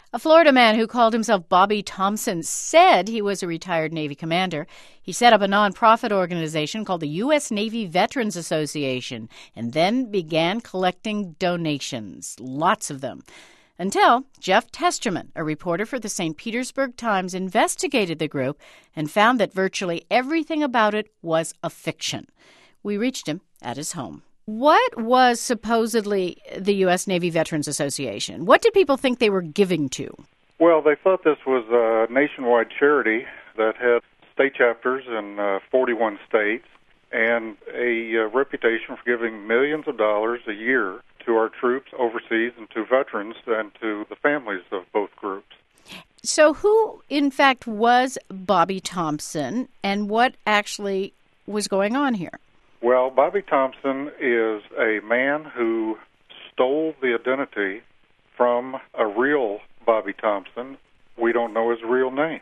A Florida man who called himself Bobby Thompson said he was a retired Navy commander. He set up a nonprofit organization called the U.S. Navy Veterans Association and then began collecting donations, lots of them, until Jeff Testerman, a reporter for the St. Petersburg Times, investigated the group and found that virtually everything about it was a fiction. We reached him at his home. What was supposedly the U.S. Navy Veterans Association? What did people think they were giving to? Well, they thought this was a nationwide charity that had state chapters in 41 states and a reputation for giving millions of dollars a year to our troops overseas and to veterans and to the families of both groups. So who, in fact, was Bobby Thompson, and what actually was going on here? Well, Bobby Thompson is a man who stole the identity from a real Bobby Thompson. We don't know his real name.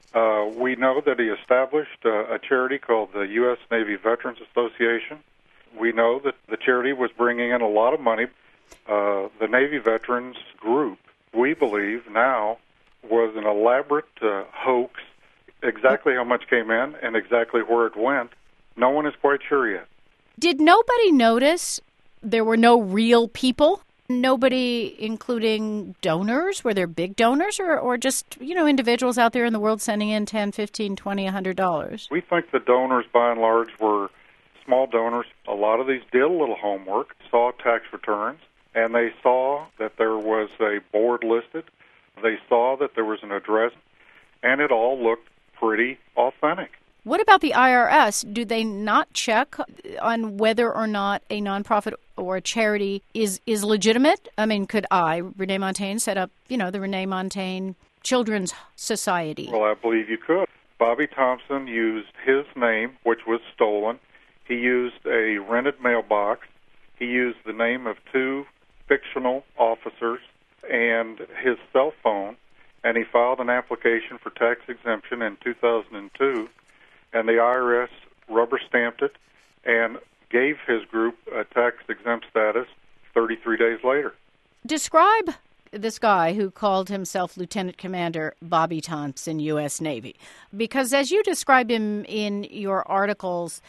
We know that he established a charity called the U.S. Navy Veterans Association. We know that the charity was bringing in a lot of money. The Navy Veterans Group, we believe now, was an elaborate hoax. Exactly how much came in and exactly where it went, no one is quite sure yet. Did nobody notice there were no real people? Nobody, including donors? Were there big donors or just, individuals out there in the world sending in $10, $15, $20, $100? We think the donors, by and large, were small donors. A lot of these did a little homework, saw tax returns, and they saw that there was a board listed. They saw that there was an address, and it all looked pretty authentic. What about the IRS? Do they not check on whether or not a nonprofit or a charity is legitimate? I mean, could I, Renee Montagne, set up, the Renee Montagne Children's Society? Well, I believe you could. Bobby Thompson used his name, which was stolen. He used a rented mailbox. He used the name of two fictional officers and his cell phone, and he filed an application for tax exemption in 2002. And the IRS rubber-stamped it and gave his group a tax-exempt status 33 days later. Describe this guy who called himself Lieutenant Commander Bobby Thompson, U.S. Navy. Because as you describe him in your articles,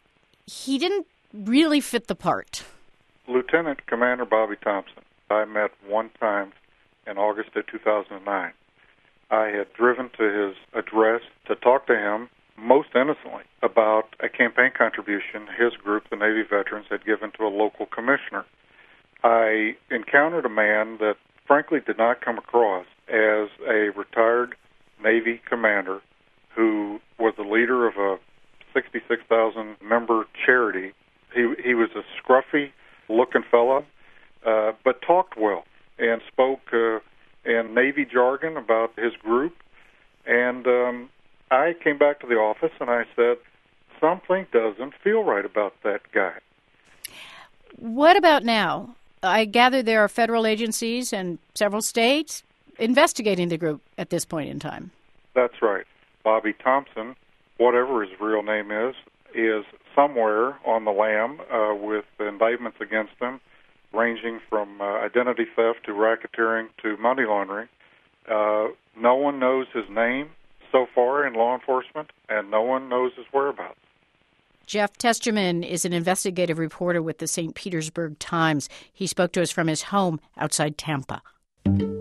he didn't really fit the part. Lieutenant Commander Bobby Thompson, I met one time in August of 2009. I had driven to his address to talk to him most innocently about a campaign contribution his group, the Navy Veterans, had given to a local commissioner. I encountered a man that frankly did not come across as a retired Navy commander who was the leader of a 66,000-member charity. He was a scruffy-looking fellow, but talked well and spoke in Navy jargon about his group. And I came back to the office and I said, something doesn't feel right about that guy. What about now? I gather there are federal agencies and several states investigating the group at this point in time. That's right. Bobby Thompson, whatever his real name is somewhere on the lam with indictments against him, ranging from identity theft to racketeering to money laundering. No one knows his name so far in law enforcement, and no one knows his whereabouts. Jeff Testerman is an investigative reporter with the St. Petersburg Times. He spoke to us from his home outside Tampa.